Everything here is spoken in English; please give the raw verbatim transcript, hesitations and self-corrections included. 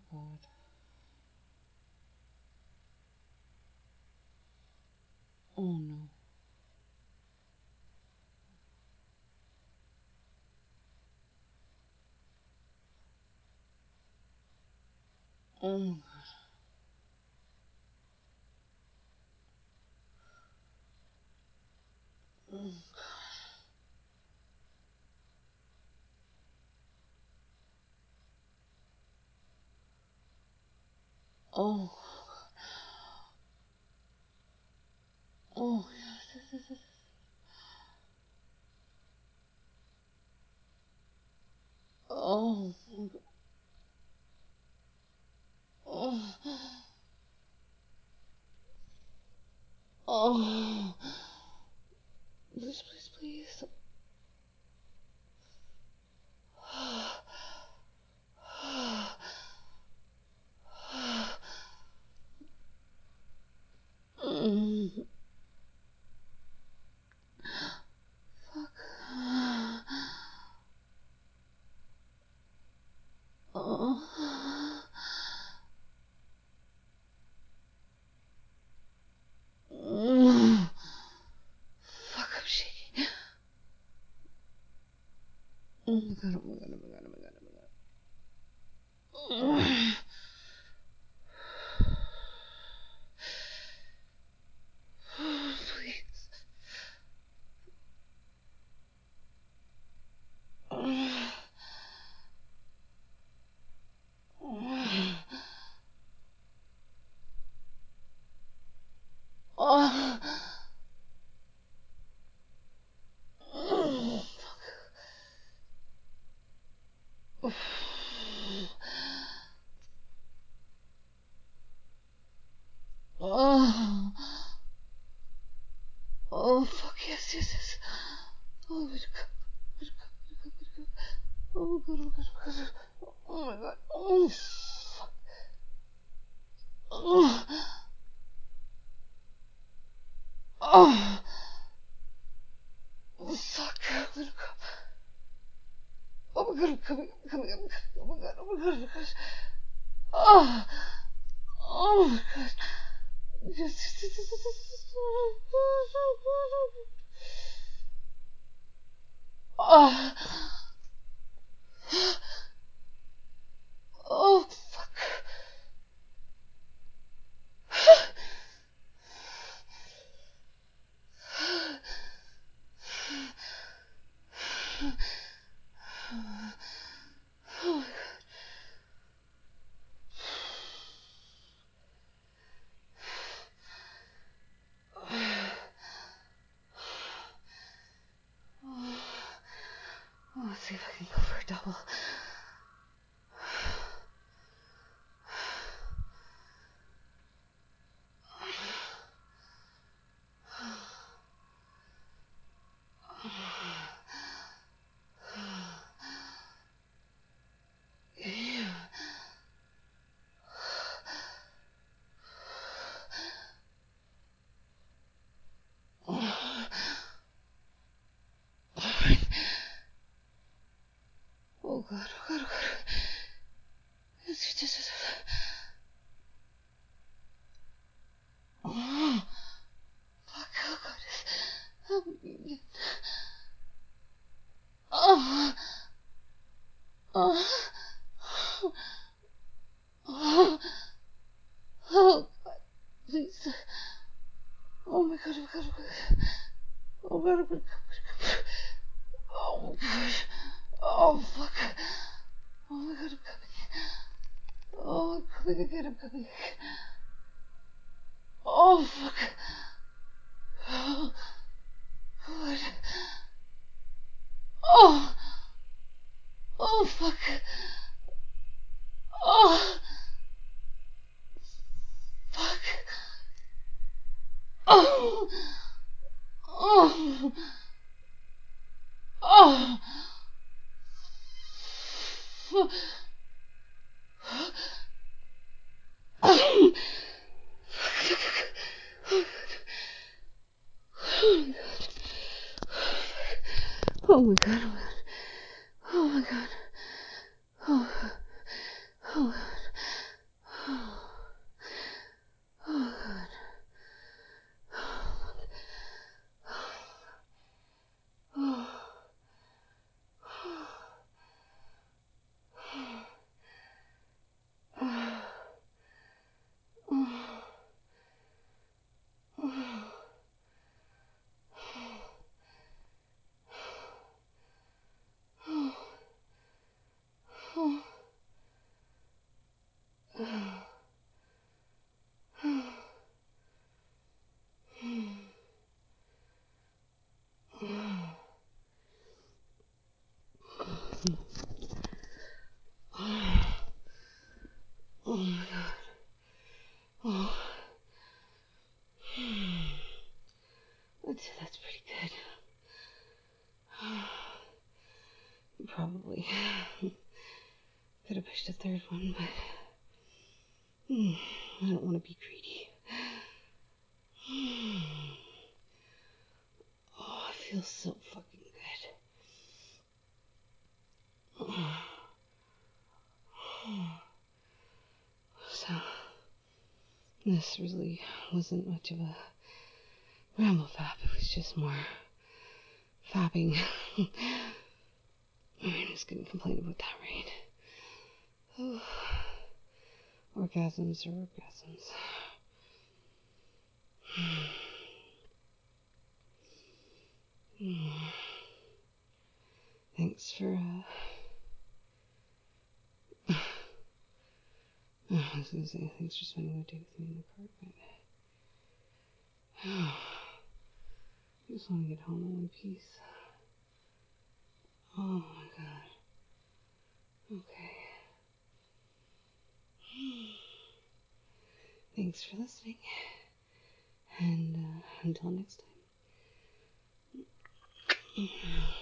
God. Oh no. Oh my God. Oh. Oh. Oh. Oh. Oh. Oh. Please, please, please. Mm. Fuck. Oh. Mm. Fuck, I'm shaking. Oh my God, oh my God, oh my God, oh my God, oh my God. Please. Oh. Oh. Fuck. Oh. Oh, fuck, yes, yes, yes. Oh, my God. Oh, my God, oh, my God, oh, my God. Oh, fuck. Oh. Oh. Oh, fuck. Oh, my God, I'm coming, I'm coming, I'm coming. Oh, my God, oh, my God, oh, my God. Oh. Oh, my God. Yes, yes, yes, yes, yes, yes. Oh. Oh, fuck. Oh, my God. Oh, let's see if I can go for a double. Yeah. Oh, oh God, oh God, oh God. Yes, yes, yes, yes. Oh, fuck, oh God. Help me. Oh, oh, oh, oh, God, please. Oh my God, oh God, oh God. Oh God, oh God. Oh God. Oh fuck. Oh my God, I'm coming. Oh, I'm coming again, I'm coming again. Oh fuck. Oh God. Oh. Oh fuck. Oh fuck. Oh. Oh. Oh. Oh. Oh my God. Oh my God. Oh my God. Oh. Oh God. Oh my god. Oh. That's, that's pretty good. Probably could have pushed a third one, but I don't want to be greedy. Oh, it feels so fucking good. So, this really wasn't much of a ramble fap. It was just more fapping. I'm just gonna complain about that, right? Oh. Orgasms are orgasms. Thanks for, uh... I was gonna say, thanks for spending the day with me in the car, but... I just want to get home in one piece. Oh my god. Okay. Thanks for listening. And uh, until next time.